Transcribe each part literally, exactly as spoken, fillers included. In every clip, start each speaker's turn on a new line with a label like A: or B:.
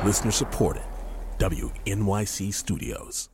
A: Listener supported. W N Y C Studios.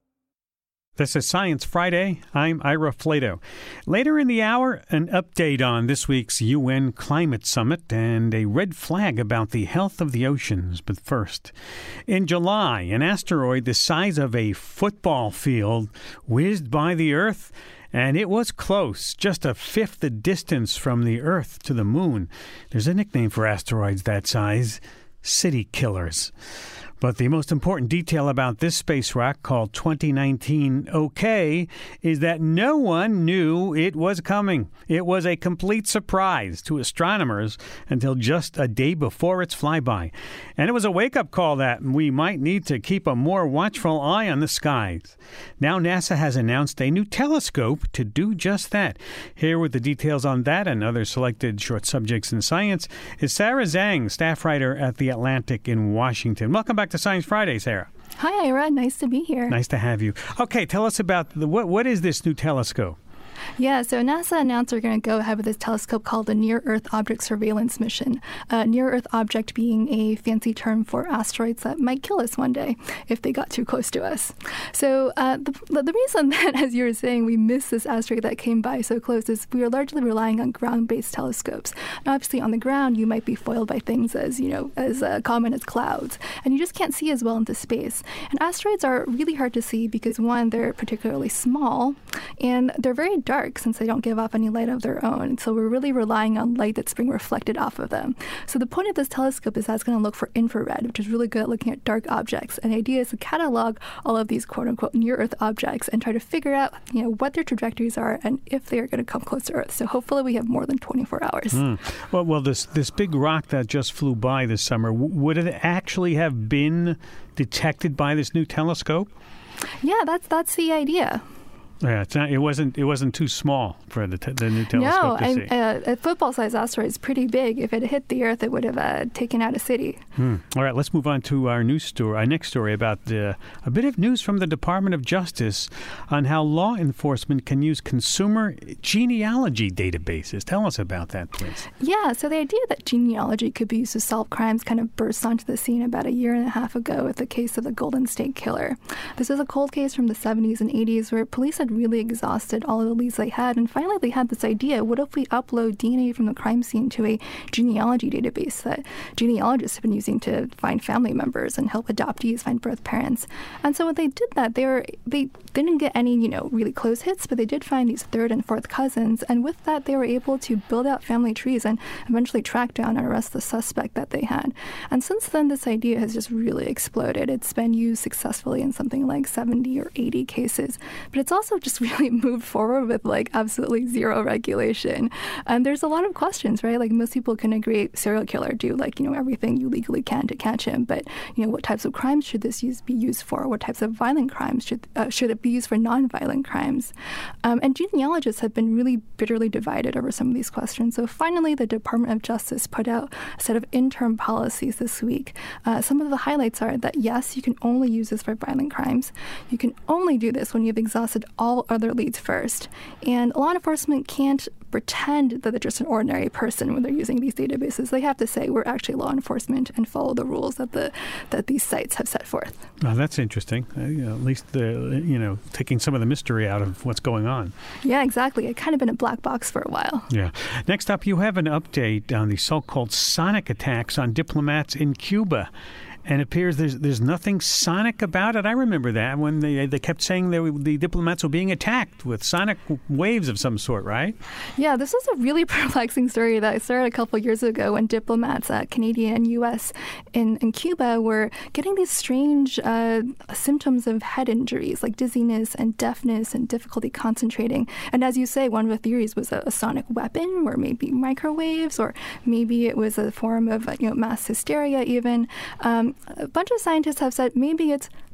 B: This is Science Friday. I'm Ira Flato. Later in the hour, an update on this week's U N Climate Summit and a red flag about the health of the oceans. But first, in July, an asteroid the size of a football field whizzed by the Earth, and it was close, just a fifth the distance from the Earth to the Moon. There's a nickname for asteroids that size: city killers. But the most important detail about this space rock, called twenty nineteen O K, is that no one knew it was coming. It was a complete surprise to astronomers until just a day before its flyby. And it was a wake-up call that we might need to keep a more watchful eye on the skies. Now NASA has announced a new telescope to do just that. Here with the details on that and other selected short subjects in science is Sarah Zhang, staff writer at The Atlantic in Washington. Welcome back to Science Friday, Sarah.
C: Hi, Ira. Nice to be here.
B: Nice to have you. Okay, tell us about the, what what is this new telescope?
C: Yeah, so NASA announced they're going to go ahead with this telescope called the Near-Earth Object Surveillance Mission. Uh, Near-Earth Object being a fancy term for asteroids that might kill us one day if they got too close to us. So uh, the, the reason that, as you were saying, we missed this asteroid that came by so close is we are largely relying on ground-based telescopes. Now, obviously, on the ground, you might be foiled by things as, you know, as uh, common as clouds, and you just can't see as well into space. And asteroids are really hard to see because, one, they're particularly small, and they're very dark. dark since they don't give off any light of their own. So we're really relying on light that's being reflected off of them. So the point of this telescope is that it's going to look for infrared, which is really good at looking at dark objects. And the idea is to catalog all of these quote-unquote near-Earth objects and try to figure out, you know, what their trajectories are and if they are going to come close to Earth. So hopefully we have more than twenty-four hours.
B: Mm. Well, well, this this big rock that just flew by this summer, w- would it actually have been detected by this new telescope?
C: Yeah, that's that's the idea.
B: Yeah, it's not, it wasn't. It wasn't too small for the, te- the new telescope
C: no,
B: to
C: I,
B: see.
C: Uh, a football-sized asteroid is pretty big. If it hit the Earth, it would have uh, taken out a city.
B: Hmm. All right, let's move on to our news story. Our next story about uh, a bit of news from the Department of Justice on how law enforcement can use consumer genealogy databases. Tell us about that, please.
C: Yeah, so the idea that genealogy could be used to solve crimes kind of burst onto the scene about a year and a half ago with the case of the Golden State Killer. This is a cold case from the seventies and eighties where police had really exhausted all of the leads they had, and finally they had this idea: what if we upload D N A from the crime scene to a genealogy database that genealogists have been using to find family members and help adoptees find birth parents? And so when they did that, they were they didn't get any, you know, really close hits, but they did find these third and fourth cousins, and with that they were able to build out family trees and eventually track down and arrest the suspect that they had. And since then, this idea has just really exploded. It's been used successfully in something like seventy or eighty cases, but it's also just really moved forward with like absolutely zero regulation. And there's a lot of questions, right? Like most people can agree serial killer do like, you know, everything you legally can to catch him. But, you know, what types of crimes should this use, be used for? What types of violent crimes should uh, should it be used for nonviolent crimes? Um, and genealogists have been really bitterly divided over some of these questions. So finally, the Department of Justice put out a set of interim policies this week. Uh, some of the highlights are that, yes, you can only use this for violent crimes. You can only do this when you've exhausted all other leads first. And law enforcement can't pretend that they're just an ordinary person when they're using these databases. They have to say we're actually law enforcement and follow the rules that the that these sites have set forth.
B: Well, that's interesting. Uh, you know, at least the you know taking some of the mystery out of what's going on.
C: Yeah, exactly. It kind of been a black box for a while.
B: Yeah. Next up, you have an update on the so-called sonic attacks on diplomats in Cuba. And it appears there's there's nothing sonic about it. I remember that when they they kept saying they were, the diplomats were being attacked with sonic waves of some sort, right?
C: Yeah, this is a really perplexing story that started a couple of years ago when diplomats, uh, Canadian and U S, in, in Cuba were getting these strange uh, symptoms of head injuries like dizziness and deafness and difficulty concentrating. And as you say, one of the theories was a, a sonic weapon, or maybe microwaves, or maybe it was a form of you know mass hysteria even. Um, a bunch of scientists have said maybe it's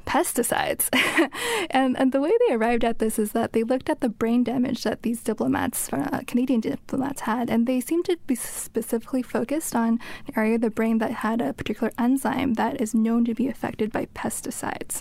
C: pesticides. and, and the way they arrived at this is that they looked at the brain damage that these diplomats, uh, Canadian diplomats had, and they seemed to be specifically focused on an area of the brain that had a particular enzyme that is known to be affected by pesticides.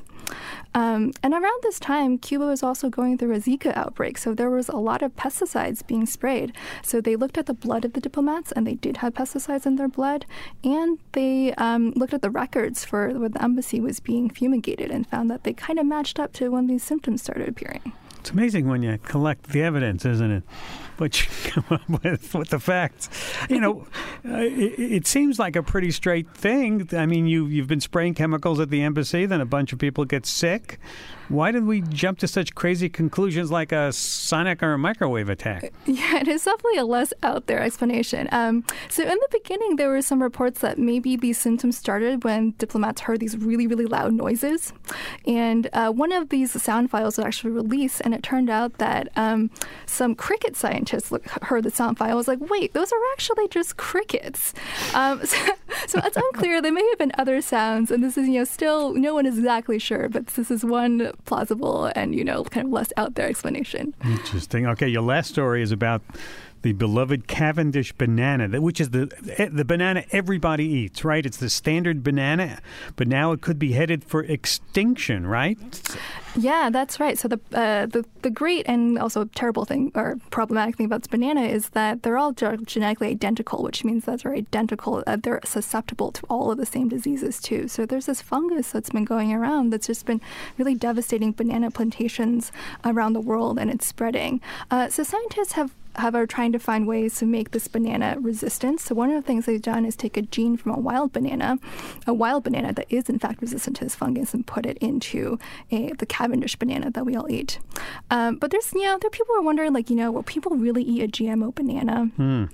C: Um, and around this time, Cuba was also going through a Zika outbreak, so there was a lot of pesticides being sprayed. So they looked at the blood of the diplomats, and they did have pesticides in their blood, and they um, looked at the records for when the embassy was being fumigated and found that they kind of matched up to when these symptoms started appearing.
B: It's amazing when you collect the evidence, isn't it? But you come up with, with the facts. You know, uh, it, it seems like a pretty straight thing. I mean, you, you've been spraying chemicals at the embassy, then a bunch of people get sick. Why did we jump to such crazy conclusions like a sonic or a microwave attack?
C: Yeah, it is definitely a less out there explanation. Um, so in the beginning, there were some reports that maybe these symptoms started when diplomats heard these really, really loud noises. And uh, one of these sound files was actually released, and it turned out that um, some cricket scientists look, heard the sound file and was like, wait, those are actually just crickets. Um, so, so it's unclear. There may have been other sounds, and this is, you know, still no one is exactly sure, but this is one plausible and, you know, kind of less out there explanation.
B: Interesting. Okay, your last story is about the beloved Cavendish banana, which is the the banana everybody eats, right? It's the standard banana, but now it could be headed for extinction, right?
C: Yeah, that's right. So the uh, the the great and also terrible thing or problematic thing about this banana is that they're all genetically identical, which means that they're identical. Uh, they're susceptible to all of the same diseases too. So there's this fungus that's been going around that's just been really devastating banana plantations around the world, and it's spreading. Uh, so scientists have have are trying to find ways to make this banana resistant. So one of the things they've done is take a gene from a wild banana, a wild banana that is in fact resistant to this fungus, and put it into a, the Cavendish banana that we all eat. Um, but there's, you know, there are people who are wondering, like, you know, will people really eat a G M O banana?
B: Hmm.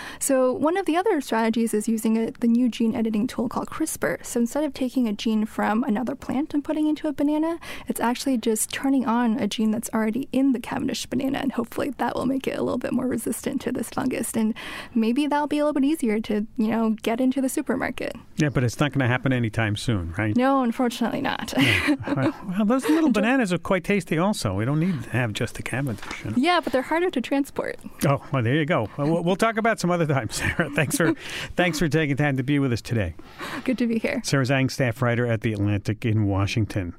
C: So one of the other strategies is using a, the new gene editing tool called CRISPR. So instead of taking a gene from another plant and putting into a banana, it's actually just turning on a gene that's already in the Cavendish banana, and hopefully that will make it a little bit more resistant to this fungus. And maybe that'll be a little bit easier to, you know, get into the supermarket.
B: Yeah, but it's not going to happen anytime soon, right?
C: No, unfortunately not.
B: Yeah. Well, those little bananas are quite tasty also. We don't need to have just the Cavendish. You know?
C: Yeah, but they're harder to transport.
B: Oh, well, there you go. We'll, we'll talk about some other time, Sarah. Thanks for thanks for taking time to be with us today.
C: Good to be here.
B: Sarah Zhang, staff writer at The Atlantic in Washington.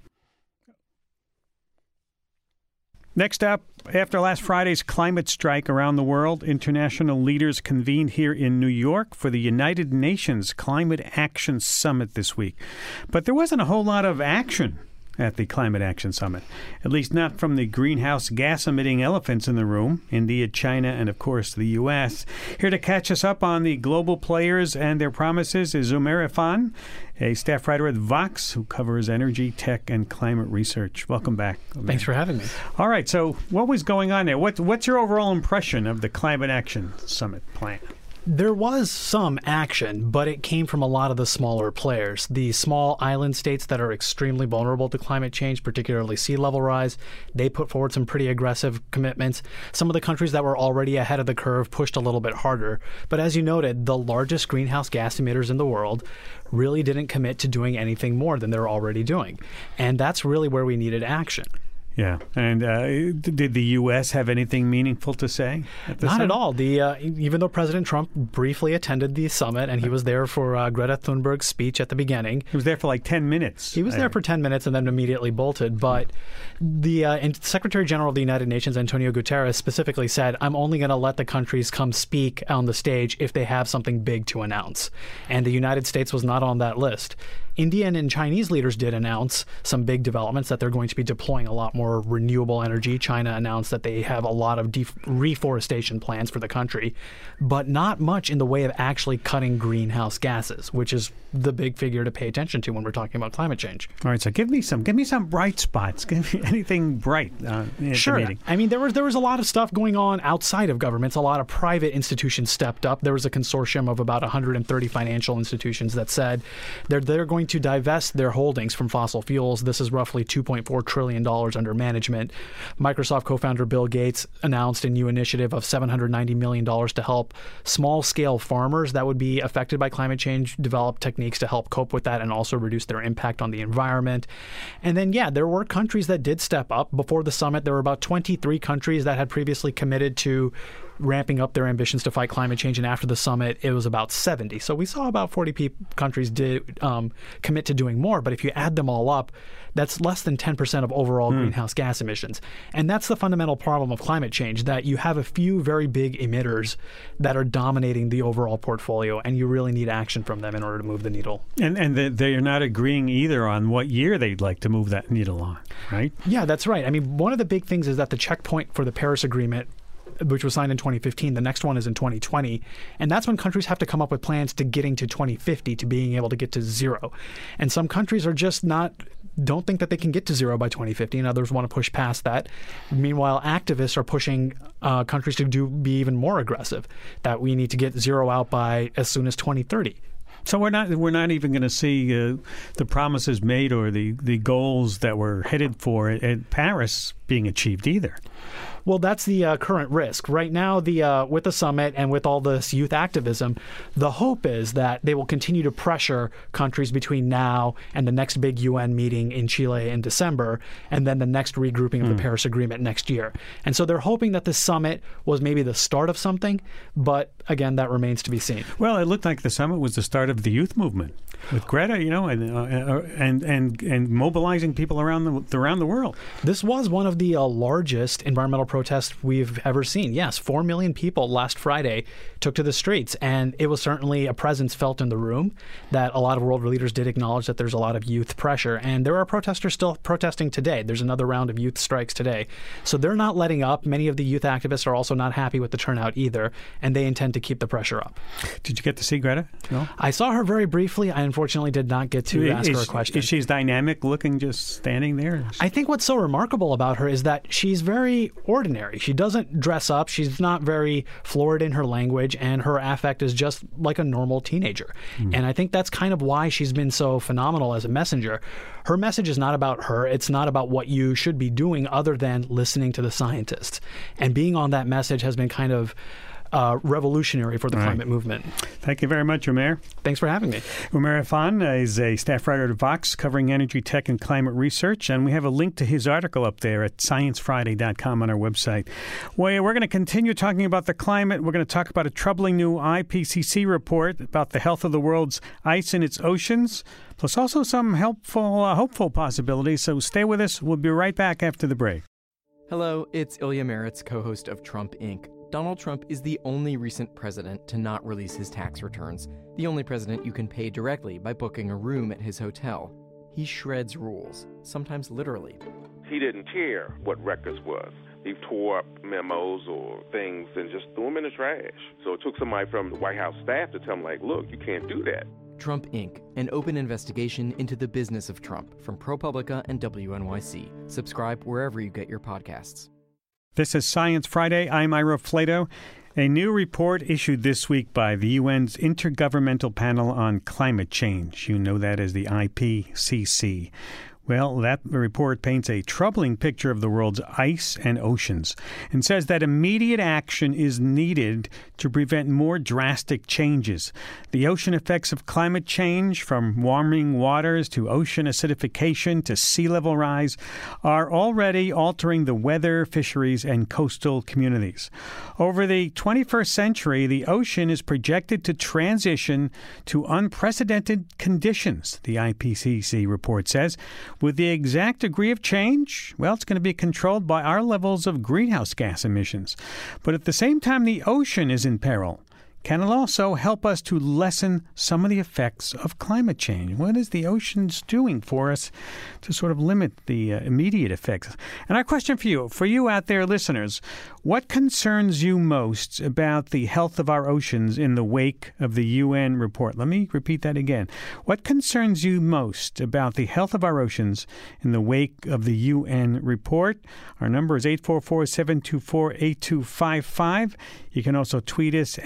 B: Next up, after last Friday's climate strike around the world, international leaders convened here in New York for the United Nations Climate Action Summit this week. But there wasn't a whole lot of action at the Climate Action Summit, at least not from the greenhouse gas-emitting elephants in the room, India, China, and, of course, the U S. Here to catch us up on the global players and their promises is Umair Irfan, a staff writer at Vox who covers energy, tech, and climate research. Welcome back, Umair.
D: Thanks for having me.
B: All right, so what was going on there? What, what's your overall impression of the Climate Action Summit plan?
D: There was some action, but it came from a lot of the smaller players. The small island states that are extremely vulnerable to climate change, particularly sea level rise, they put forward some pretty aggressive commitments. Some of the countries that were already ahead of the curve pushed a little bit harder. But as you noted, the largest greenhouse gas emitters in the world really didn't commit to doing anything more than they're already doing. And that's really where we needed action.
B: Yeah. And uh, did the U S have anything meaningful to say? At
D: Not
B: summit?
D: at all. The uh, even though President Trump briefly attended the summit, and he was there for uh, Greta Thunberg's speech at the beginning.
B: He was there for like ten minutes.
D: He was there for ten minutes and then immediately bolted. But the uh, and Secretary General of the United Nations, Antonio Guterres, specifically said, I'm only going to let the countries come speak on the stage if they have something big to announce. And the United States was not on that list. Indian and Chinese leaders did announce some big developments, that they're going to be deploying a lot more renewable energy. China announced that they have a lot of def- reforestation plans for the country, but not much in the way of actually cutting greenhouse gases, which is the big figure to pay attention to when we're talking about climate change.
B: All right, so give me some, give me some bright spots. Give me anything bright. Uh, at
D: sure.
B: The meeting.
D: I mean, there was there was a lot of stuff going on outside of governments. A lot of private institutions stepped up. There was a consortium of about one hundred thirty financial institutions that said they're they're going to divest their holdings from fossil fuels. This is roughly two point four trillion dollars under management. Microsoft co-founder Bill Gates announced a new initiative of seven hundred ninety million dollars to help small-scale farmers that would be affected by climate change develop techniques to help cope with that and also reduce their impact on the environment. And then, yeah, there were countries that did step up. Before the summit, there were about twenty-three countries that had previously committed to ramping up their ambitions to fight climate change, and after the summit, it was about seventy. So we saw about forty pe- countries did um, commit to doing more, but if you add them all up, that's less than ten percent of overall mm. greenhouse gas emissions. And that's the fundamental problem of climate change, that you have a few very big emitters that are dominating the overall portfolio, and you really need action from them in order to move the needle.
B: And and the, they're not agreeing either on what year they'd like to move that needle on, right?
D: Yeah, that's right. I mean, one of the big things is that the checkpoint for the Paris Agreement, which was signed in twenty fifteen. The next one is in twenty twenty. And that's when countries have to come up with plans to getting to twenty fifty, to being able to get to zero. And some countries are just not, don't think that they can get to zero by twenty fifty, and others want to push past that. Meanwhile, activists are pushing uh, countries to do be even more aggressive, that we need to get zero out by as soon as twenty thirty.
B: So we're not we're not even going to see uh, the promises made or the, the goals that we're headed for at, at Paris being achieved either.
D: Well, that's the uh, current risk. Right now, the uh, with the summit and with all this youth activism, the hope is that they will continue to pressure countries between now and the next big U N meeting in Chile in December, and then the next regrouping of mm. the Paris Agreement next year. And so they're hoping that this summit was maybe the start of something, but again, that remains to be seen.
B: Well, it looked like the summit was the start of the youth movement with Greta, you know, and uh, and and and mobilizing people around the around the world.
D: This was one of the uh, largest environmental protests we've ever seen. Yes, four million people last Friday took to the streets, and it was certainly a presence felt in the room that a lot of world leaders did acknowledge that there's a lot of youth pressure, and there are protesters still protesting today. There's another round of youth strikes today. So they're not letting up. Many of the youth activists are also not happy with the turnout either, and they intend to keep the pressure up.
B: Did you get to see Greta? No?
D: I saw her very briefly. I unfortunately did not get to
B: is,
D: ask her a question.
B: Is she dynamic looking just standing there?
D: I think what's so remarkable about her is that she's very ordinary. She doesn't dress up. She's not very florid in her language, and her affect is just like a normal teenager. Mm. And I think that's kind of why she's been so phenomenal as a messenger. Her message is not about her. It's not about what you should be doing other than listening to the scientists. And being on that message has been kind of Uh, revolutionary for the
B: All
D: climate
B: right.
D: movement.
B: Thank you very much, Umair.
D: Thanks for having me.
B: Umair Irfan is a staff writer at Vox covering energy, tech, and climate research, and we have a link to his article up there at science friday dot com on our website. Well, we're going to continue talking about the climate. We're going to talk about a troubling new I P C C report about the health of the world's ice and its oceans, plus also some helpful, uh, hopeful possibilities. So stay with us. We'll be right back after the break.
E: Hello, it's Ilya Meritz, co-host of Trump, Incorporated. Donald Trump is the only recent president to not release his tax returns, the only president you can pay directly by booking a room at his hotel. He shreds rules, sometimes literally.
F: He didn't care what records was. He tore up memos or things and just threw them in the trash. So it took somebody from the White House staff to tell him, like, look, you can't do that.
E: Trump, Incorporated, an open investigation into the business of Trump from ProPublica and W N Y C. Subscribe wherever you get your podcasts.
B: This is Science Friday. I'm Ira Flato. A new report issued this week by the U N's Intergovernmental Panel on Climate Change. You know that as the I P C C. Well, that report paints a troubling picture of the world's ice and oceans and says that immediate action is needed to prevent more drastic changes. The ocean effects of climate change, from warming waters to ocean acidification to sea level rise, are already altering the weather, fisheries, and coastal communities. Over the twenty-first century, the ocean is projected to transition to unprecedented conditions, the I P C C report says. With the exact degree of change, well, it's going to be controlled by our levels of greenhouse gas emissions. But at the same time, the ocean is in peril. Can it also help us to lessen some of the effects of climate change? What is the oceans doing for us to sort of limit the uh, immediate effects? And our question for you, for you out there listeners, what concerns you most about the health of our oceans in the wake of the U N report? Let me repeat that again. What concerns you most about the health of our oceans in the wake of the U N report? Our number is eight four four, seven two four, eight two five five. You can also tweet us at Science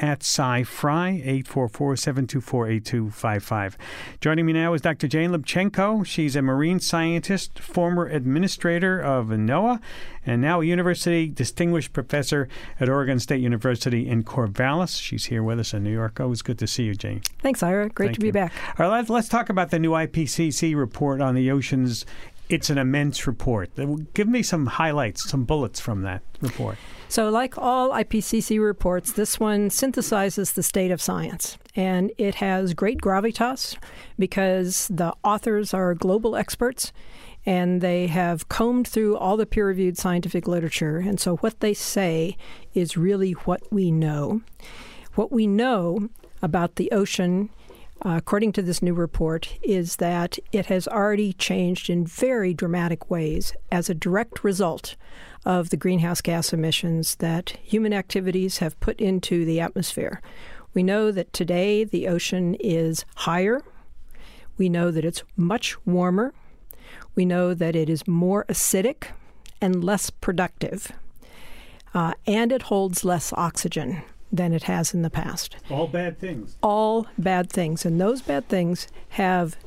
B: SciFri, eight four four, seven two four, eight two five five. Joining me now is Doctor Jane Lubchenco. She's a marine scientist, former administrator of NOAA, and now a university distinguished professor at Oregon State University in Corvallis. She's here with us in New York. Always good to see you, Jane.
G: Thanks, Ira. Great
B: Thank
G: to be
B: you.
G: back.
B: All right, let's, let's talk about the new I P C C report on the oceans. It's an immense report. Give me some highlights, some bullets from that report.
G: So like all I P C C reports, this one synthesizes the state of science. And it has great gravitas because the authors are global experts and they have combed through all the peer-reviewed scientific literature. And so what they say is really what we know. What we know about the ocean, Uh, according to this new report, is that it has already changed in very dramatic ways as a direct result of the greenhouse gas emissions that human activities have put into the atmosphere. We know that today the ocean is higher. We know that it's much warmer. We know that it is more acidic and less productive. Uh, and it holds less oxygen than it has in the past.
B: All bad things.
G: All bad things. And those bad things have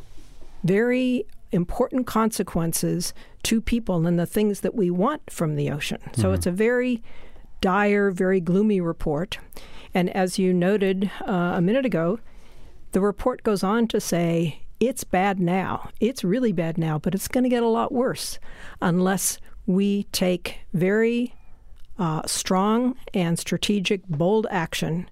G: very important consequences to people and the things that we want from the ocean. So mm-hmm. It's a very dire, very gloomy report. And as you noted uh, a minute ago, the report goes on to say it's bad now. It's really bad now, but it's going to get a lot worse unless we take very Uh, strong and strategic, bold action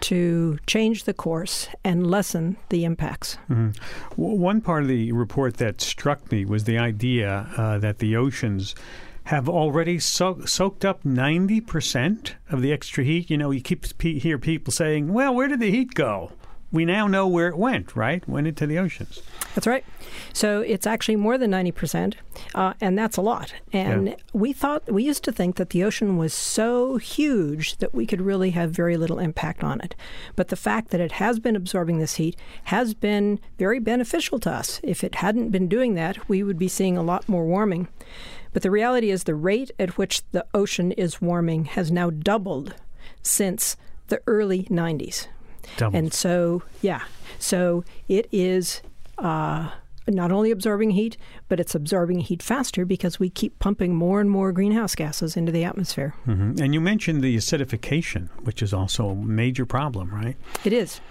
G: to change the course and lessen the impacts.
B: Mm-hmm. W- one part of the report that struck me was the idea uh, that the oceans have already so- soaked up ninety percent of the extra heat. You know, you keep pe- hear people saying, well, where did the heat go? We now know where it went, right? Went into the oceans.
G: That's right. So it's actually more than ninety percent, uh, and that's a lot. And
B: yeah.
G: we thought, we used to think that the ocean was so huge that we could really have very little impact on it. But the fact that it has been absorbing this heat has been very beneficial to us. If it hadn't been doing that, we would be seeing a lot more warming. But the reality is the rate at which the ocean is warming has now doubled since the early nineties.
B: Doubled.
G: And so, yeah, so it is uh, not only absorbing heat, but it's absorbing heat faster because we keep pumping more and more greenhouse gases into the atmosphere.
B: Mm-hmm. And you mentioned the acidification, which is also a major problem, right?
G: It is.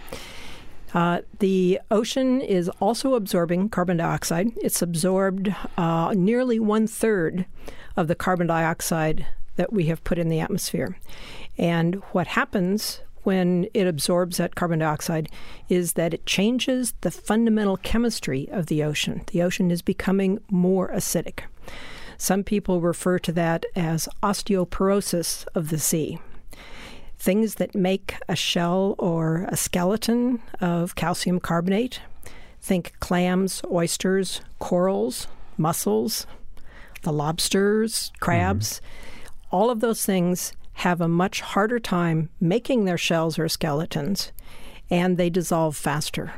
G: Uh, the ocean is also absorbing carbon dioxide. It's absorbed uh, nearly one-third of the carbon dioxide that we have put in the atmosphere. And what happens when it absorbs that carbon dioxide is that it changes the fundamental chemistry of the ocean. The ocean is becoming more acidic. Some people refer to that as osteoporosis of the sea. Things that make a shell or a skeleton of calcium carbonate, think clams, oysters, corals, mussels, the lobsters, crabs, mm-hmm. all of those things have a much harder time making their shells or skeletons, and they dissolve faster.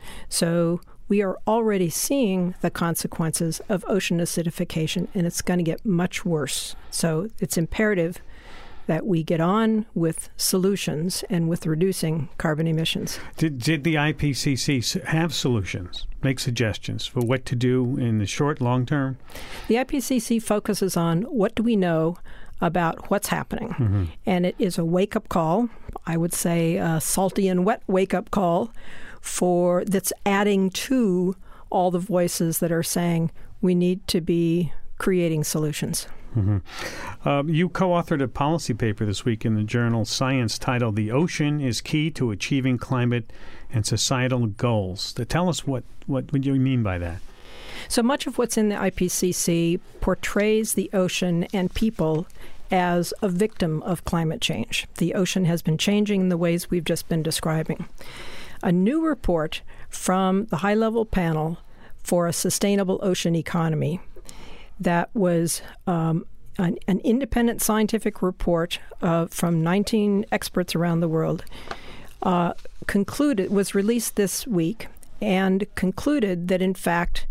G: So we are already seeing the consequences of ocean acidification, and it's going to get much worse. So it's imperative that we get on with solutions and with reducing carbon emissions.
B: Did, did the I P C C have solutions, make suggestions for what to do in the short, long term?
G: The I P C C focuses on what do we know about what's happening. Mm-hmm. And it is a wake-up call, I would say a salty and wet wake-up call for that's adding to all the voices that are saying we need to be creating solutions.
B: Mm-hmm. Uh, you co-authored a policy paper this week in the journal Science titled "The Ocean is Key to Achieving Climate and Societal Goals." To tell us what, what, what you mean by that.
G: So much of what's in the I P C C portrays the ocean and people as a victim of climate change. The ocean has been changing in the ways we've just been describing. A new report from the high-level panel for a sustainable ocean economy that was um, an, an independent scientific report uh, from nineteen experts around the world uh, concluded, was released this week and concluded that, in fact,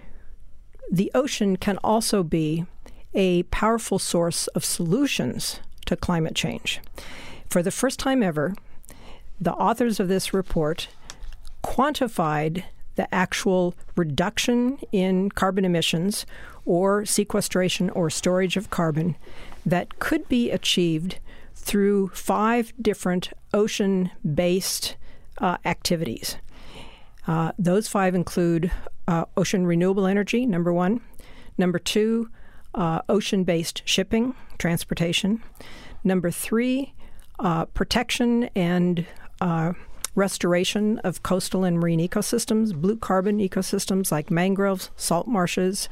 G: the ocean can also be a powerful source of solutions to climate change. For the first time ever, the authors of this report quantified the actual reduction in carbon emissions or sequestration or storage of carbon that could be achieved through five different ocean-based uh, activities. Uh, those five include uh, ocean renewable energy, number one. Number two, uh, ocean-based shipping, transportation. Number three, uh, protection and uh, restoration of coastal and marine ecosystems, blue carbon ecosystems like mangroves, salt marshes,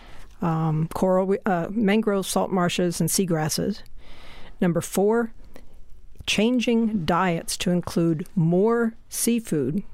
G: um, coral, uh, mangroves, salt marshes, and seagrasses. Number four, changing diets to include more seafood.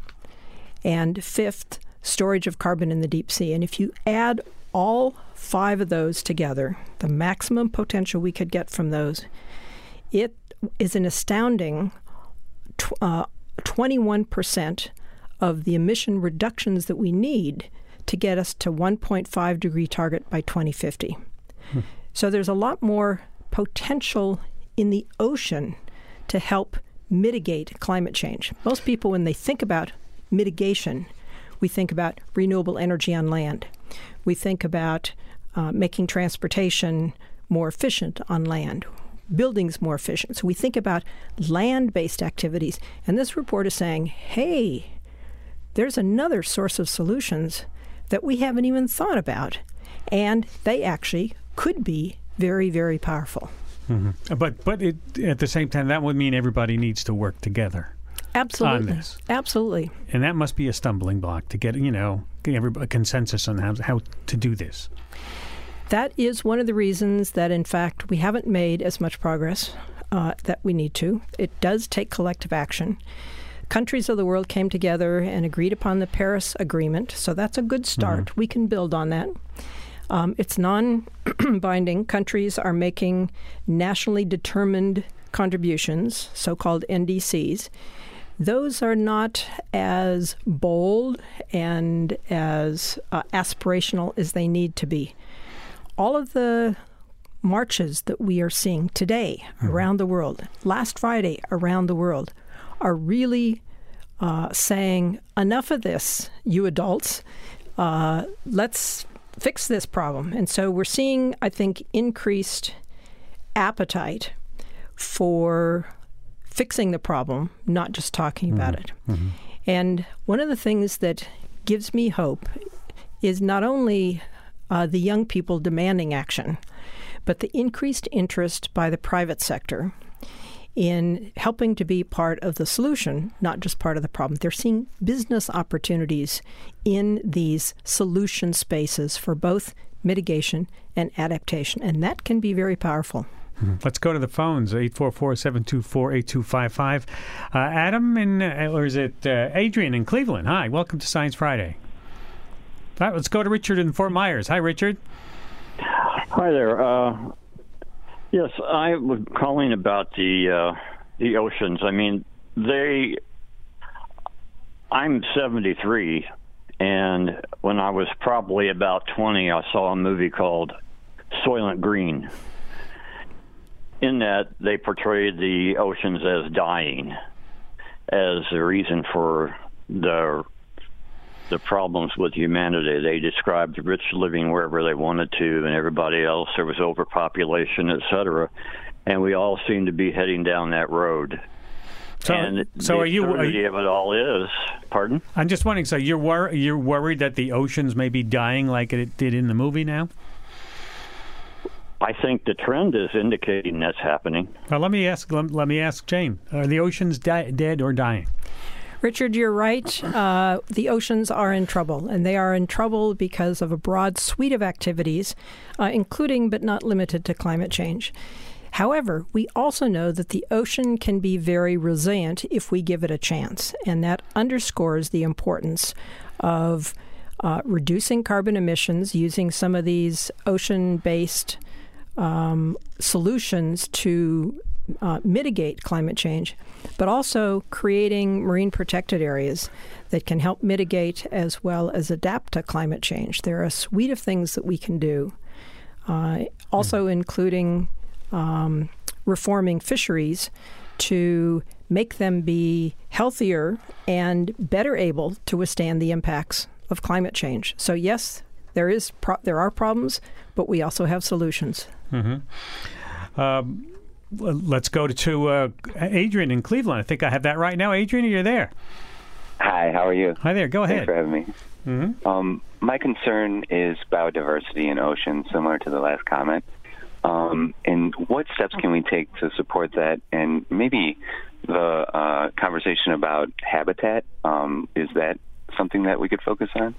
G: And fifth, storage of carbon in the deep sea. And if you add all five of those together, the maximum potential we could get from those, it is an astounding tw- uh, twenty-one percent of the emission reductions that we need to get us to one point five degree target by twenty fifty. Hmm. So there's a lot more potential in the ocean to help mitigate climate change. Most people, when they think about mitigation, we think about renewable energy on land. We think about uh, making transportation more efficient on land, buildings more efficient. So we think about land-based activities. And this report is saying, hey, there's another source of solutions that we haven't even thought about. And they actually could be very, very powerful.
B: Mm-hmm. But but it, at the same time, that would mean everybody needs to work together.
G: Absolutely.
B: On this.
G: Absolutely.
B: And that must be a stumbling block to get, you know, a consensus on how, how to do this.
G: That is one of the reasons that, in fact, we haven't made as much progress uh, that we need to. It does take collective action. Countries of the world came together and agreed upon the Paris Agreement, so that's a good start. Mm-hmm. We can build on that. Um, it's non-binding. Countries are making nationally determined contributions, so-called N D Cs. Those are not as bold and as uh, aspirational as they need to be. All of the marches that we are seeing today mm-hmm. around the world, last Friday around the world, are really uh, saying, enough of this, you adults. Uh, let's fix this problem. And so we're seeing, I think, increased appetite for fixing the problem, not just talking mm-hmm. about it. Mm-hmm. And one of the things that gives me hope is not only uh, the young people demanding action, but the increased interest by the private sector in helping to be part of the solution, not just part of the problem. They're seeing business opportunities in these solution spaces for both mitigation and adaptation, and that can be very powerful.
B: Let's go to the phones, eight four four, seven two four, eight two five five. Uh, Adam, in, uh, or is it uh, Adrian in Cleveland? Hi, welcome to Science Friday. All right, let's go to Richard in Fort Myers. Hi, Richard.
H: Hi there. Uh, yes, I was calling about the uh, the oceans. I mean, they. I'm seventy-three, and when I was probably about twenty, I saw a movie called Soylent Green. In that, they portrayed the oceans as dying, as the reason for the the problems with humanity. They described the rich living wherever they wanted to, and everybody else, there was overpopulation, et cetera. And we all seem to be heading down that road.
B: So,
H: and
B: so
H: the
B: are you? Are you
H: of it all is, pardon?
B: I'm just wondering. So you're wor- you're worried that the oceans may be dying like it did in the movie now?
H: I think the trend is indicating that's happening.
B: Well, let me ask. Let, let me ask Jane: are the oceans di- dead or dying?
G: Richard, you're right. Uh, the oceans are in trouble, and they are in trouble because of a broad suite of activities, uh, including but not limited to climate change. However, we also know that the ocean can be very resilient if we give it a chance, and that underscores the importance of uh, reducing carbon emissions using some of these ocean-based Um, solutions to uh, mitigate climate change, but also creating marine protected areas that can help mitigate as well as adapt to climate change. There are a suite of things that we can do, uh, also mm. including um, reforming fisheries to make them be healthier and better able to withstand the impacts of climate change. So yes, there is pro- there are problems, but we also have solutions.
B: Mm-hmm. Um, let's go to, to uh, Adrian in Cleveland. I think I have that right now. Adrian, are you there?
I: Hi, how are you?
B: Hi there. Go ahead.
I: Thanks for having me.
B: Mm-hmm.
I: Um, my concern is biodiversity in oceans, similar to the last comment. Um, and what steps can we take to support that? And maybe the uh, conversation about habitat, um, is that something that we could focus on?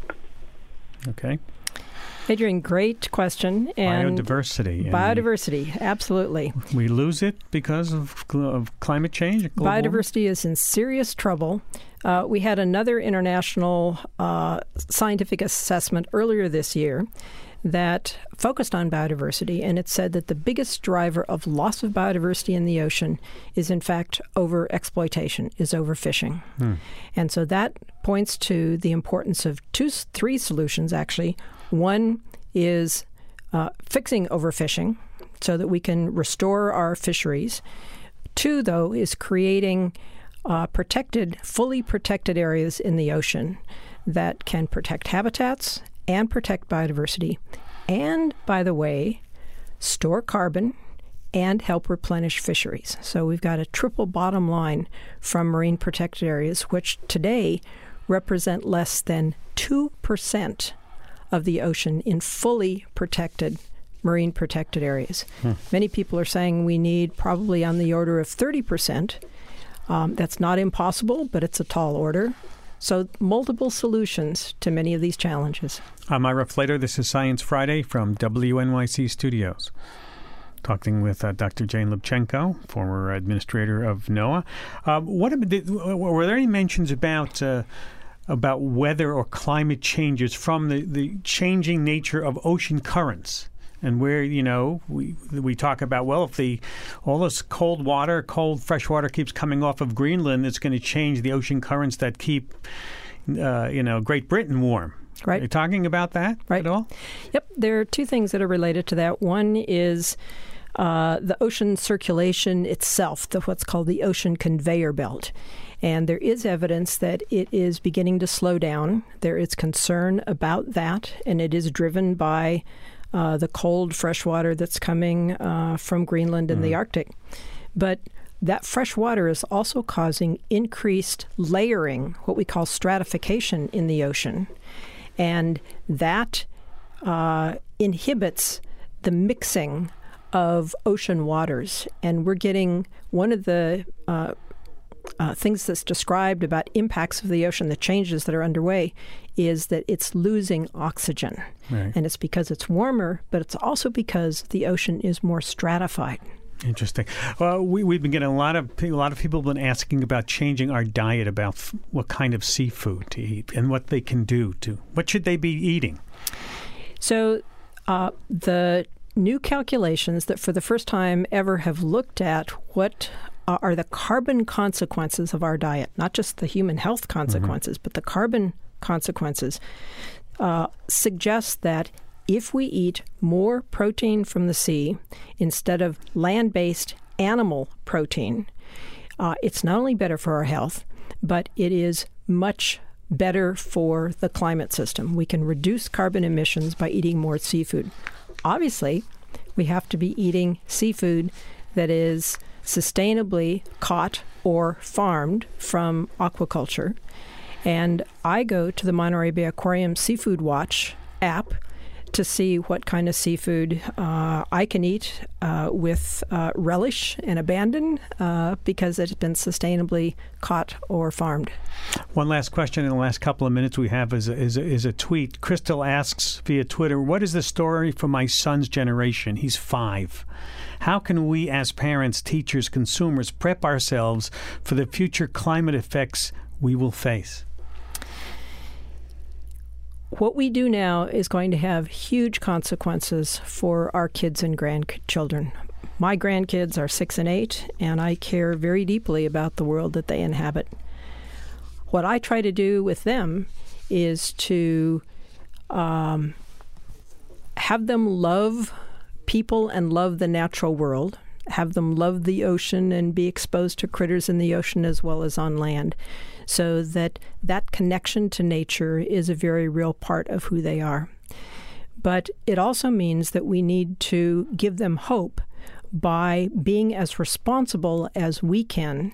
B: Okay.
G: Adrian, great question. And
B: biodiversity.
G: Biodiversity, absolutely.
B: We lose it because of, of climate change?
G: Biodiversity is in serious trouble. Uh, we had another international uh, scientific assessment earlier this year that focused on biodiversity, and it said that the biggest driver of loss of biodiversity in the ocean is, in fact, overexploitation, is overfishing. Hmm. And so that points to the importance of two, three solutions, actually. One is uh, fixing overfishing so that we can restore our fisheries. Two, though, is creating uh, protected, fully protected areas in the ocean that can protect habitats and protect biodiversity, and, by the way, store carbon and help replenish fisheries. So we've got a triple bottom line from marine protected areas, which today represent less than two percent of the ocean in fully protected marine protected areas. Hmm. Many people are saying we need probably on the order of thirty percent. Um, that's not impossible, but it's a tall order. So multiple solutions to many of these challenges.
B: I'm Ira Flater. This is Science Friday from W N Y C Studios. Talking with uh, Doctor Jane Lubchenco, former administrator of NOAA. Uh, what were there any mentions about uh, about weather or climate changes from the, the changing nature of ocean currents? And where, you know, we we talk about, well, if the all this cold water, cold fresh water keeps coming off of Greenland, it's going to change the ocean currents that keep, uh, you know, Great Britain warm.
G: Right.
B: Are you talking about that
G: right.
B: at all?
G: Yep. There are two things that are related to that. One is uh, the ocean circulation itself, the, what's called the ocean conveyor belt. And there is evidence that it is beginning to slow down. There is concern about that, and it is driven by Uh, the cold fresh water that's coming uh, from Greenland and mm. the Arctic. But that fresh water is also causing increased layering, what we call stratification in the ocean. And that uh, inhibits the mixing of ocean waters. And we're getting one of the uh, uh, things that's described about impacts of the ocean, the changes that are underway, is that it's losing oxygen. Right. And it's because it's warmer, but it's also because the ocean is more stratified.
B: Interesting. Well, we, we've been getting a lot of a lot of people have been asking about changing our diet, about f- what kind of seafood to eat and what they can do to. What should they be eating?
G: So uh, the new calculations that for the first time ever have looked at what are the carbon consequences of our diet, not just the human health consequences, mm-hmm. but the carbon consequences, uh, suggest that if we eat more protein from the sea instead of land-based animal protein, uh, it's not only better for our health, but it is much better for the climate system. We can reduce carbon emissions by eating more seafood. Obviously, we have to be eating seafood that is sustainably caught or farmed from aquaculture. And I go to the Monterey Bay Aquarium Seafood Watch app to see what kind of seafood uh, I can eat uh, with uh, relish and abandon uh, because it's been sustainably caught or farmed.
B: One last question in the last couple of minutes we have is a, is a, is a tweet. Crystal asks via Twitter, what is the story for my son's generation? He's five. How can we as parents, teachers, consumers prep ourselves for the future climate effects we will face?
G: What we do now is going to have huge consequences for our kids and grandchildren. My grandkids are six and eight, and I care very deeply about the world that they inhabit. What I try to do with them is to um, have them love people and love the natural world have them love the ocean and be exposed to critters in the ocean as well as on land. So that that connection to nature is a very real part of who they are. But it also means that we need to give them hope by being as responsible as we can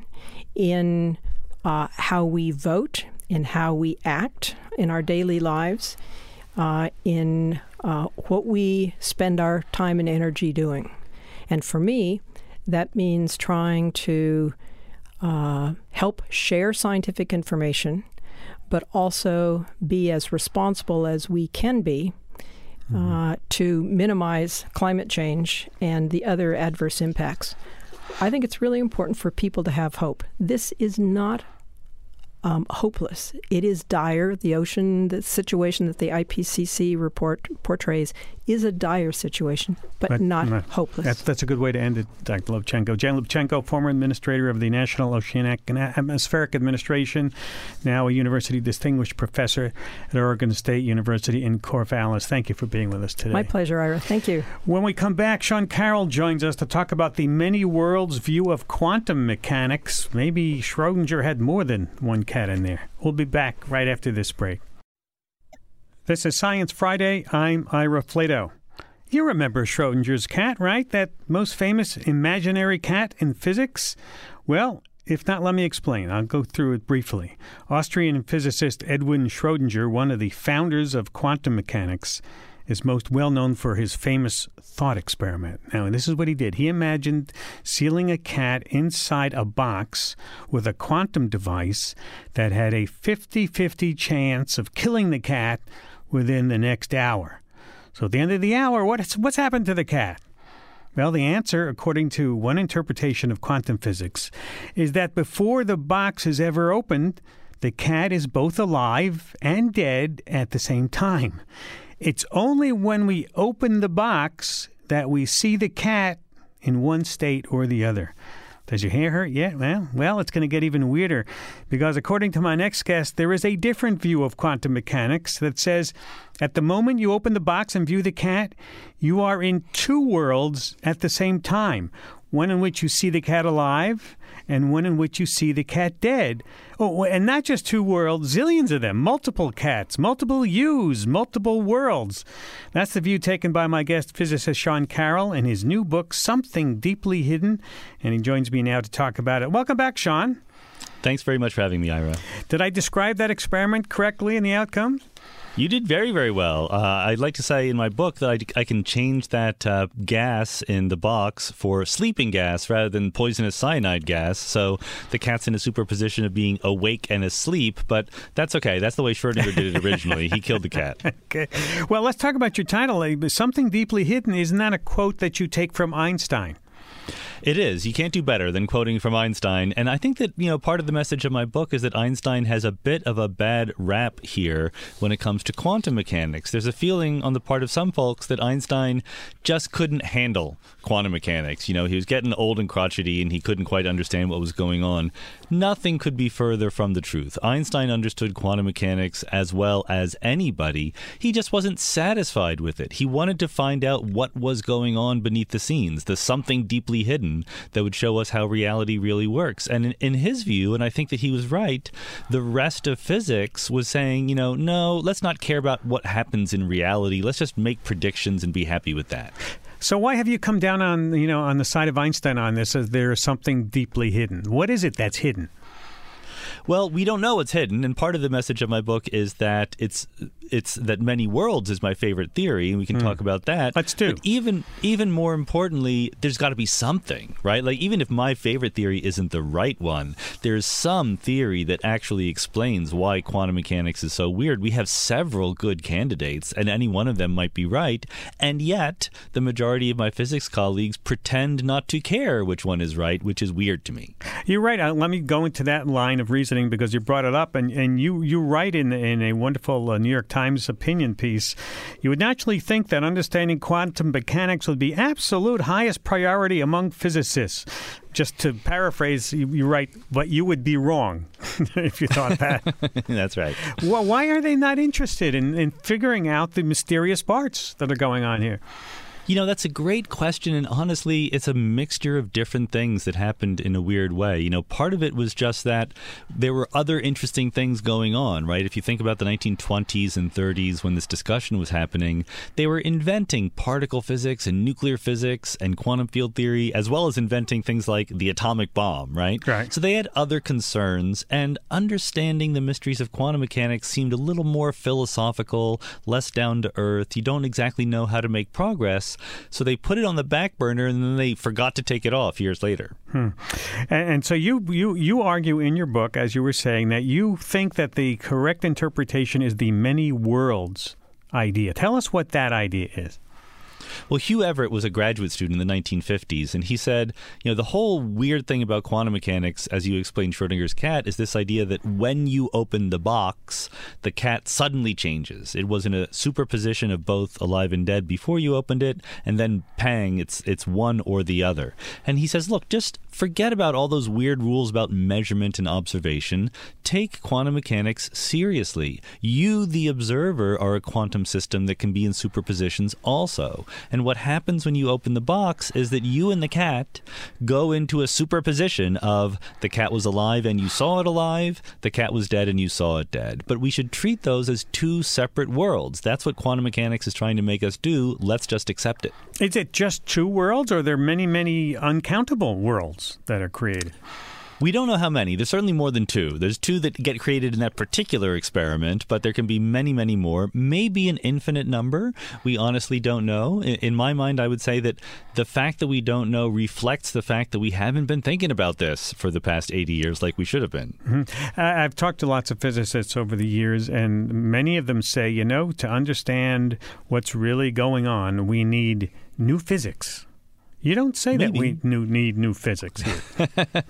G: in uh, how we vote, in how we act in our daily lives, uh, in uh, what we spend our time and energy doing. And for me, that means trying to uh, help share scientific information, but also be as responsible as we can be Uh, to minimize climate change and the other adverse impacts. I think it's really important for people to have hope. This is not um, hopeless. It is dire. The ocean, the situation that the I P C C report portrays is a dire situation, but, but not no, hopeless.
B: That's, that's a good way to end it, Doctor Lubchenco. Jan Lubchenco, former administrator of the National Oceanic and Atmospheric Administration, now a university distinguished professor at Oregon State University in Corvallis. Thank you for being with us today.
G: My pleasure, Ira. Thank you.
B: When we come back, Sean Carroll joins us to talk about the many worlds view of quantum mechanics. Maybe Schrodinger had more than one cat in there. We'll be back right after this break. This is Science Friday. I'm Ira Flato. You remember Schrodinger's cat, right? That most famous imaginary cat in physics? Well, if not, let me explain. I'll go through it briefly. Austrian physicist Edwin Schrodinger, one of the founders of quantum mechanics, is most well known for his famous thought experiment. Now, this is what he did. He imagined sealing a cat inside a box with a quantum device that had a fifty-fifty chance of killing the cat within the next hour. So at the end of the hour, what's, what's happened to the cat? Well, the answer, according to one interpretation of quantum physics, is that before the box is ever opened, the cat is both alive and dead at the same time. It's only when we open the box that we see the cat in one state or the other. Does your hair hurt yet? Well, well, it's going to get even weirder, because according to my next guest, there is a different view of quantum mechanics that says at the moment you open the box and view the cat, you are in two worlds at the same time. One in which you see the cat alive and one in which you see the cat dead. Oh, and not just two worlds, zillions of them, multiple cats, multiple yous, multiple worlds. That's the view taken by my guest physicist Sean Carroll in his new book, Something Deeply Hidden, and he joins me now to talk about it. Welcome back, Sean.
J: Thanks very much for having me, Ira.
B: Did I describe that experiment correctly in the outcomes?
J: You did very, very well. Uh, I'd like to say in my book that I, I can change that uh, gas in the box for sleeping gas rather than poisonous cyanide gas. So the cat's in a superposition of being awake and asleep, but that's okay. That's the way Schrodinger did it originally. He killed the cat.
B: Okay. Well, let's talk about your title. Something Deeply Hidden. Isn't that a quote that you take from Einstein?
J: It is. You can't do better than quoting from Einstein. And I think that, you know, part of the message of my book is that Einstein has a bit of a bad rap here when it comes to quantum mechanics. There's a feeling on the part of some folks that Einstein just couldn't handle quantum mechanics. You know, he was getting old and crotchety and he couldn't quite understand what was going on. Nothing could be further from the truth. Einstein understood quantum mechanics as well as anybody. He just wasn't satisfied with it. He wanted to find out what was going on beneath the scenes, the something deeply hidden that would show us how reality really works. And in, in his view, and I think that he was right, the rest of physics was saying, you know, no, let's not care about what happens in reality. Let's just make predictions and be happy with that.
B: So why have you come down on, you know, on the side of Einstein on this as there is something deeply hidden? What is it that's hidden?
J: Well, we don't know what's hidden, and part of the message of my book is that it's it's that many worlds is my favorite theory, and we can mm. talk about that.
B: Let's do.
J: But even even more importantly, there's got to be something, right? Like, even if my favorite theory isn't the right one, there's some theory that actually explains why quantum mechanics is so weird. We have several good candidates, and any one of them might be right, and yet the majority of my physics colleagues pretend not to care which one is right, which is weird to me.
B: You're right. Uh, let me go into that line of reasoning because you brought it up, and, and you, you write in, in a wonderful uh, New York Times opinion piece, you would naturally think that understanding quantum mechanics would be absolute highest priority among physicists. Just to paraphrase, you, you write, but you would be wrong if you thought that.
J: That's right.
B: Well, why are they not interested in, in figuring out the mysterious parts that are going on here?
J: You know, that's a great question, and honestly, it's a mixture of different things that happened in a weird way. You know, part of it was just that there were other interesting things going on, right? If you think about the nineteen twenties and thirties when this discussion was happening, they were inventing particle physics and nuclear physics and quantum field theory, as well as inventing things like the atomic bomb, right?
B: Right.
J: So they had other concerns, and understanding the mysteries of quantum mechanics seemed a little more philosophical, less down to earth. You don't exactly know how to make progress. So they put it on the back burner, and then they forgot to take it off years later.
B: Hmm. And, and so you, you, you argue in your book, as you were saying, that you think that the correct interpretation is the many worlds idea. Tell us what that idea is.
J: Well, Hugh Everett was a graduate student in the nineteen fifties, and he said, you know, the whole weird thing about quantum mechanics, as you explained Schrödinger's cat, is this idea that when you open the box, the cat suddenly changes. It was in a superposition of both alive and dead before you opened it, and then pang, it's it's one or the other. And he says, look, just forget about all those weird rules about measurement and observation. Take quantum mechanics seriously. You, the observer, are a quantum system that can be in superpositions also. And what happens when you open the box is that you and the cat go into a superposition of the cat was alive and you saw it alive, the cat was dead and you saw it dead. But we should treat those as two separate worlds. That's what quantum mechanics is trying to make us do. Let's just accept it.
B: Is it just two worlds, or are there many, many uncountable worlds that are created?
J: We don't know how many. There's certainly more than two. There's two that get created in that particular experiment, but there can be many, many more. Maybe an infinite number. We honestly don't know. In my mind, I would say that the fact that we don't know reflects the fact that we haven't been thinking about this for the past eighty years like we should have been.
B: Mm-hmm. I've talked to lots of physicists over the years, and many of them say, you know, to understand what's really going on, we need new physics. You don't say Maybe. that we new, need new physics here.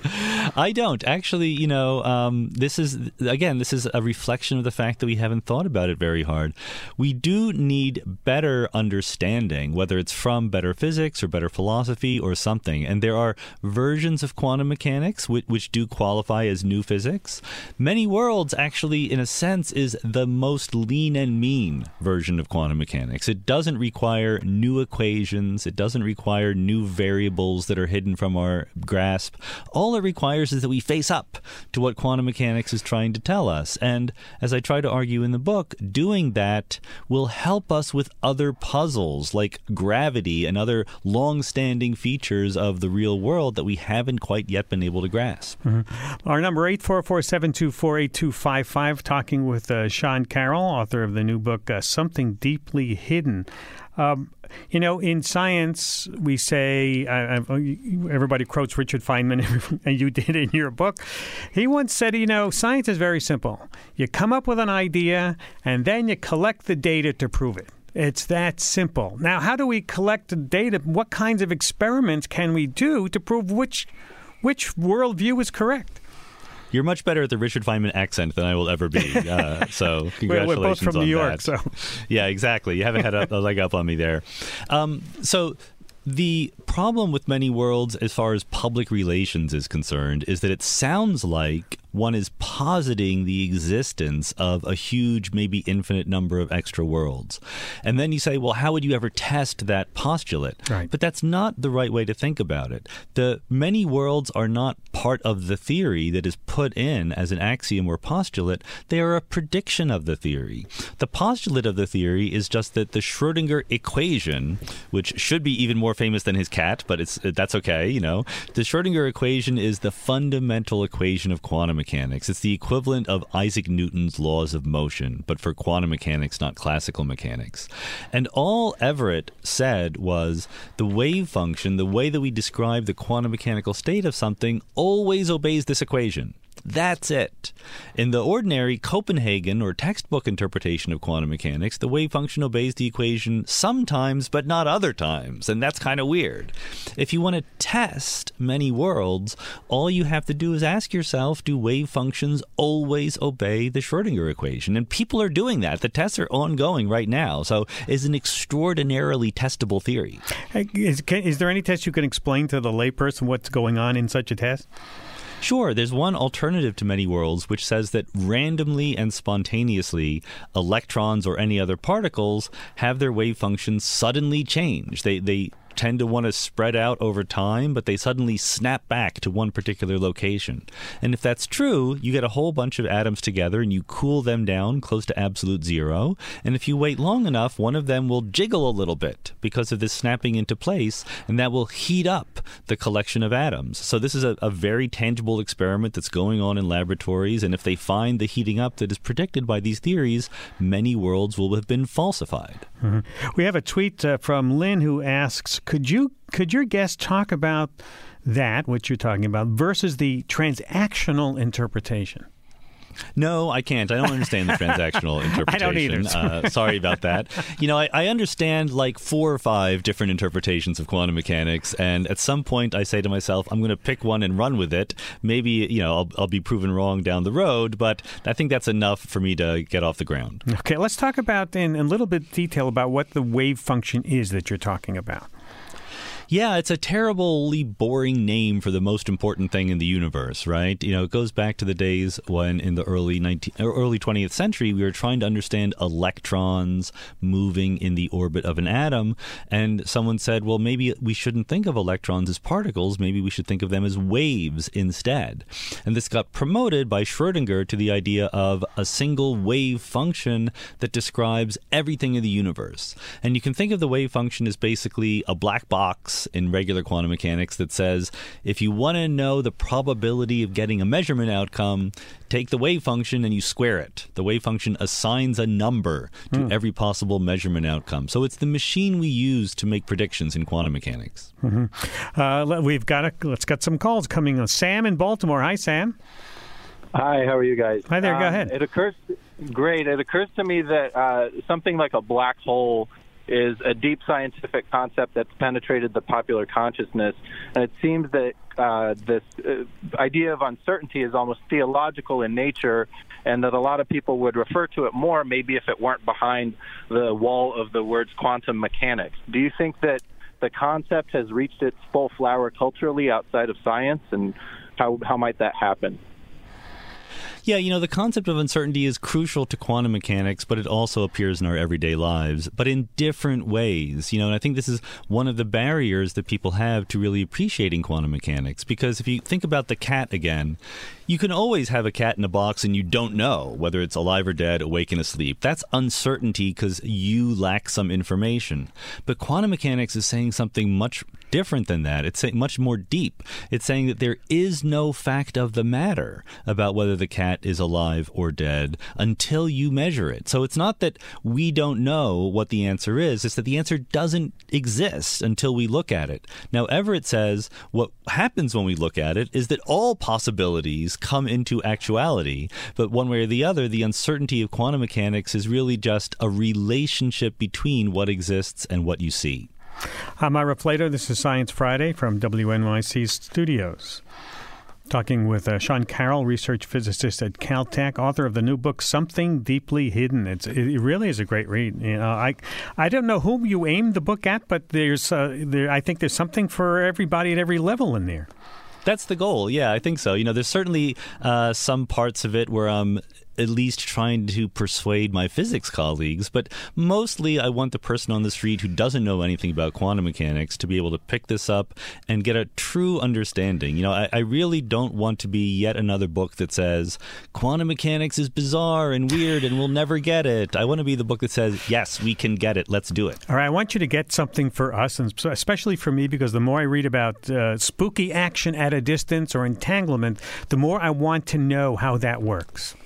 J: I don't. Actually, you know, um, this is, again, this is a reflection of the fact that we haven't thought about it very hard. We do need better understanding, whether it's from better physics or better philosophy or something. And there are versions of quantum mechanics which, which do qualify as new physics. Many worlds, actually, in a sense, is the most lean and mean version of quantum mechanics. It doesn't require new equations. It doesn't require new variables that are hidden from our grasp. All it requires is that we face up to what quantum mechanics is trying to tell us. And as I try to argue in the book, doing that will help us with other puzzles like gravity and other long-standing features of the real world that we haven't quite yet been able to grasp.
B: Mm-hmm. Our number, eight four four, seven two four, eight two five five, talking with uh, Sean Carroll, author of the new book, uh, Something Deeply Hidden. Um, you know, in science, we say, uh, everybody quotes Richard Feynman, and you did in your book. He once said, you know, science is very simple. You come up with an idea, and then you collect the data to prove it. It's that simple. Now, how do we collect the data? What kinds of experiments can we do to prove which which worldview is correct?
J: You're much better at the Richard Feynman accent than I will ever be. Uh, so congratulations
B: we're both from
J: on
B: New York,
J: that.
B: So.
J: Yeah, exactly. You haven't had a, a leg up on me there. Um, so the problem with many worlds as far as public relations is concerned is that it sounds like one is positing the existence of a huge, maybe infinite number of extra worlds. And then you say, well, how would you ever test that postulate?
B: Right.
J: But that's not the right way to think about it. The many worlds are not part of the theory that is put in as an axiom or postulate. They are a prediction of the theory. The postulate of the theory is just that the Schrödinger equation, which should be even more famous than his cat, but it's that's okay, you know. The Schrödinger equation is the fundamental equation of quantum mechanics. Mechanics. It's the equivalent of Isaac Newton's laws of motion, but for quantum mechanics, not classical mechanics. And all Everett said was the wave function, the way that we describe the quantum mechanical state of something, always obeys this equation. That's it. In the ordinary Copenhagen or textbook interpretation of quantum mechanics, the wave function obeys the equation sometimes, but not other times, and that's kind of weird. If you want to test many worlds, all you have to do is ask yourself, do wave functions always obey the Schrödinger equation? And people are doing that. The tests are ongoing right now, so it's an extraordinarily testable theory.
B: Is, can, is there any test you can explain to the layperson what's going on in such a test?
J: Sure. There's one alternative to many worlds, which says that randomly and spontaneously, electrons or any other particles have their wave functions suddenly change. They they tend to want to spread out over time, but they suddenly snap back to one particular location. And if that's true, you get a whole bunch of atoms together and you cool them down close to absolute zero. And if you wait long enough, one of them will jiggle a little bit because of this snapping into place, and that will heat up the collection of atoms. So this is a, a very tangible experiment that's going on in laboratories, and if they find the heating up that is predicted by these theories, many worlds will have been falsified.
B: Mm-hmm. We have a tweet uh, from Lynn who asks, Could you could your guest talk about that, what you're talking about, versus the transactional interpretation?
J: No, I can't. I don't understand the transactional interpretation.
B: I don't either.
J: uh, sorry about that. You know, I, I understand like four or five different interpretations of quantum mechanics, and at some point I say to myself, I'm going to pick one and run with it. Maybe, you know, I'll, I'll be proven wrong down the road, but I think that's enough for me to get off the ground.
B: Okay, let's talk about in a little bit detail about what the wave function is that you're talking about.
J: Yeah, it's a terribly boring name for the most important thing in the universe, right? You know, it goes back to the days when in the early nineteenth, early twentieth century, we were trying to understand electrons moving in the orbit of an atom. And someone said, well, maybe we shouldn't think of electrons as particles. Maybe we should think of them as waves instead. And this got promoted by Schrödinger to the idea of a single wave function that describes everything in the universe. And you can think of the wave function as basically a black box in regular quantum mechanics that says, if you want to know the probability of getting a measurement outcome, take the wave function and you square it. The wave function assigns a number to mm. every possible measurement outcome. So it's the machine we use to make predictions in quantum mechanics.
B: Mm-hmm. Uh, we've got a, let's get some calls coming on. Sam in Baltimore. Hi, Sam.
K: Hi, how are you guys?
B: Hi there,
K: um,
B: go ahead.
K: It occurs, great. It occurs to me that uh, something like a black hole is a deep scientific concept that's penetrated the popular consciousness. And it seems that uh, this uh, idea of uncertainty is almost theological in nature, and that a lot of people would refer to it more maybe if it weren't behind the wall of the words quantum mechanics. Do you think that the concept has reached its full flower culturally outside of science, and how, how might that happen?
J: Yeah, you know, the concept of uncertainty is crucial to quantum mechanics, but it also appears in our everyday lives, but in different ways. You know, and I think this is one of the barriers that people have to really appreciating quantum mechanics, because if you think about the cat again, you can always have a cat in a box and you don't know whether it's alive or dead, awake and asleep. That's uncertainty because you lack some information. But quantum mechanics is saying something much different than that. It's saying much more deep. It's saying that there is no fact of the matter about whether the cat is alive or dead until you measure it. So it's not that we don't know what the answer is. It's that the answer doesn't exist until we look at it. Now, Everett says what happens when we look at it is that all possibilities come into actuality, but one way or the other, the uncertainty of quantum mechanics is really just a relationship between what exists and what you see.
B: I'm Ira Flato. This is Science Friday from W N Y C Studios. Talking with uh, Sean Carroll, research physicist at Caltech, author of the new book, Something Deeply Hidden. It's, it really is a great read. You know, I I don't know whom you aimed the book at, but there's uh, there I think there's something for everybody at every level in there.
J: That's the goal. Yeah, I think so. You know, there's certainly uh, some parts of it where I'm at least trying to persuade my physics colleagues, but mostly I want the person on the street who doesn't know anything about quantum mechanics to be able to pick this up and get a true understanding. You know, I, I really don't want to be yet another book that says quantum mechanics is bizarre and weird and we'll never get it. I want to be the book that says, yes, we can get it. Let's do it.
B: All right. I want you to get something for us, and especially for me, because the more I read about uh, spooky action at a distance or entanglement, the more I want to know how that works.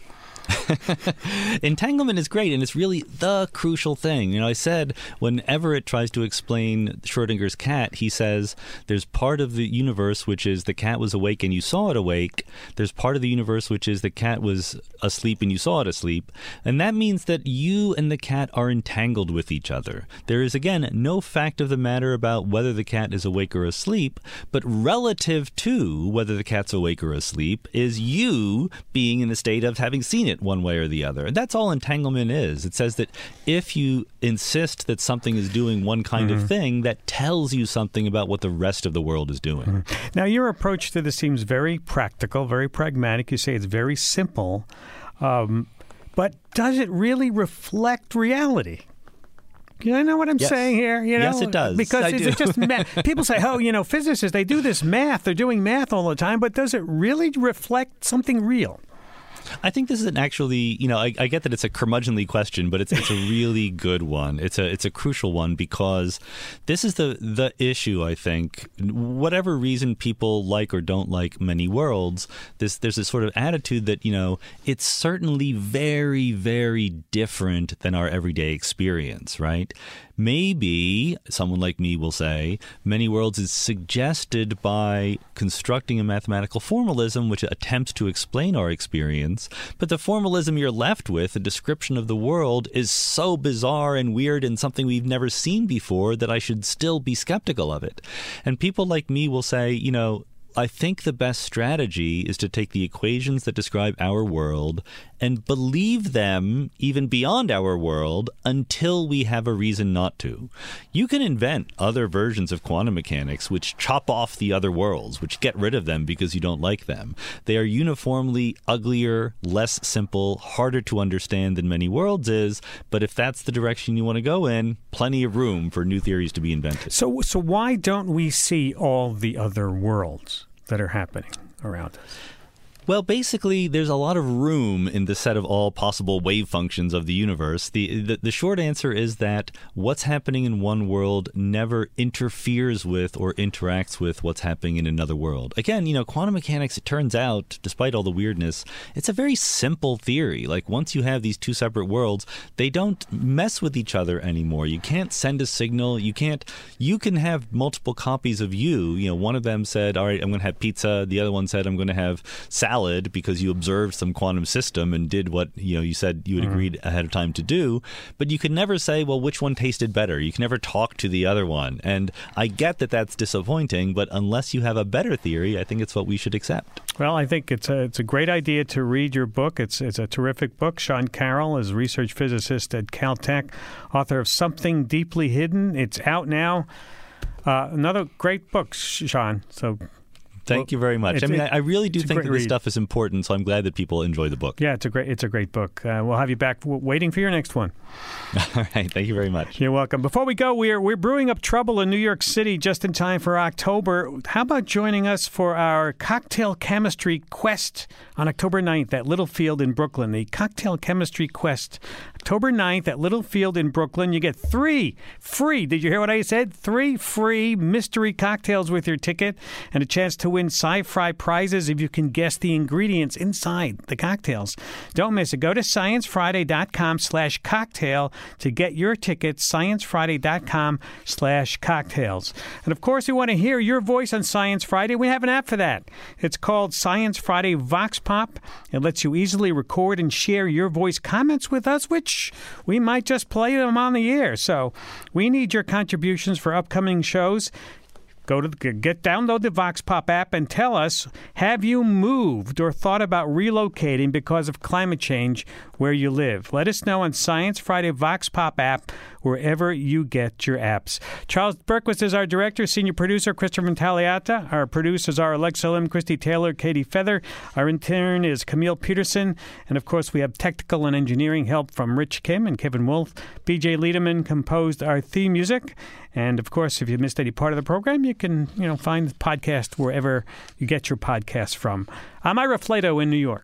J: Entanglement is great, and it's really the crucial thing. You know, I said when Everett tries to explain Schrödinger's cat, he says there's part of the universe which is the cat was awake and you saw it awake. There's part of the universe which is the cat was asleep and you saw it asleep. And that means that you and the cat are entangled with each other. There is, again, no fact of the matter about whether the cat is awake or asleep, but relative to whether the cat's awake or asleep is you being in the state of having seen it it one way or the other. And that's all entanglement is. It says that if you insist that something is doing one kind mm-hmm. of thing, that tells you something about what the rest of the world is doing.
B: Mm-hmm. Now, your approach to this seems very practical, very pragmatic. You say it's very simple. Um, but does it really reflect reality? You know what I'm
J: yes.
B: saying here? You know?
J: Yes, it does.
B: Because
J: I
B: is
J: do.
B: it just math? People say, oh, you know, physicists, they do this math. They're doing math all the time. But does it really reflect something real?
J: I think this is an actually, you know, I, I get that it's a curmudgeonly question, but it's it's a really good one. It's a it's a crucial one because this is the the issue. I think, whatever reason people like or don't like many worlds, this there's this sort of attitude that, you know, it's certainly very very different than our everyday experience, right? Maybe someone like me will say many worlds is suggested by constructing a mathematical formalism which attempts to explain our experience, but the formalism you're left with, the description of the world, is so bizarre and weird and something we've never seen before that I should still be skeptical of it. And people like me will say, you know, I think the best strategy is to take the equations that describe our world and believe them even beyond our world until we have a reason not to. You can invent other versions of quantum mechanics which chop off the other worlds, which get rid of them because you don't like them. They are uniformly uglier, less simple, harder to understand than many worlds is, but if that's the direction you want to go in, plenty of room for new theories to be invented.
B: So, so why don't we see all the other worlds that are happening around us?
J: Well, basically, there's a lot of room in the set of all possible wave functions of the universe. The, the the short answer is that what's happening in one world never interferes with or interacts with what's happening in another world. Again, you know, quantum mechanics, it turns out, despite all the weirdness, it's a very simple theory. Like, once you have these two separate worlds, they don't mess with each other anymore. You can't send a signal. You can't. You can have multiple copies of you. You know, one of them said, all right, I'm going to have pizza. The other one said, I'm going to have salad. Because you observed some quantum system and did what, you know, you said you had mm-hmm. agreed ahead of time to do. But you can never say, well, which one tasted better? You can never talk to the other one. And I get that that's disappointing, but unless you have a better theory, I think it's what we should accept.
B: Well, I think it's a it's a great idea to read your book. It's it's a terrific book. Sean Carroll is a research physicist at Caltech, author of Something Deeply Hidden. It's out now. Uh, another great book, Sean. So.
J: Thank you very much. I mean, I really do think that this stuff is important, so I'm glad that people enjoy the book.
B: Yeah, it's a great it's a great book. Uh, we'll have you back w- waiting for your next one.
J: All right. Thank you very much.
B: You're welcome. Before we go, we're we're brewing up trouble in New York City just in time for October. How about joining us for our cocktail chemistry quest on October ninth at Littlefield in Brooklyn? The cocktail chemistry quest, October ninth at Littlefield in Brooklyn. You get three free. Did you hear what I said? Three free mystery cocktails with your ticket and a chance to win Sci-Fri prizes if you can guess the ingredients inside the cocktails. Don't miss it. Go to sciencefriday.com slash cocktail to get your tickets, sciencefriday.com slash cocktails. And of course, we want to hear your voice on Science Friday. We have an app for that. It's called Science Friday Vox Pop. It lets you easily record and share your voice comments with us, which we might just play them on the air. So we need your contributions for upcoming shows. Go to the, get download the Vox Pop app and tell us, have you moved or thought about relocating because of climate change where you live? Let us know on Science Friday Vox Pop app wherever you get your apps. Charles Berquist is our director, senior producer Christopher Intagliata. Our producers are Alexa Lim, Christy Taylor, Katie Feather. Our intern is Camille Peterson. And of course, we have technical and engineering help from Rich Kim and Kevin Wolf. B J Liederman composed our theme music. And of course, if you missed any part of the program, you can, you know, find the podcast wherever you get your podcasts from. I'm Ira Flato in New York.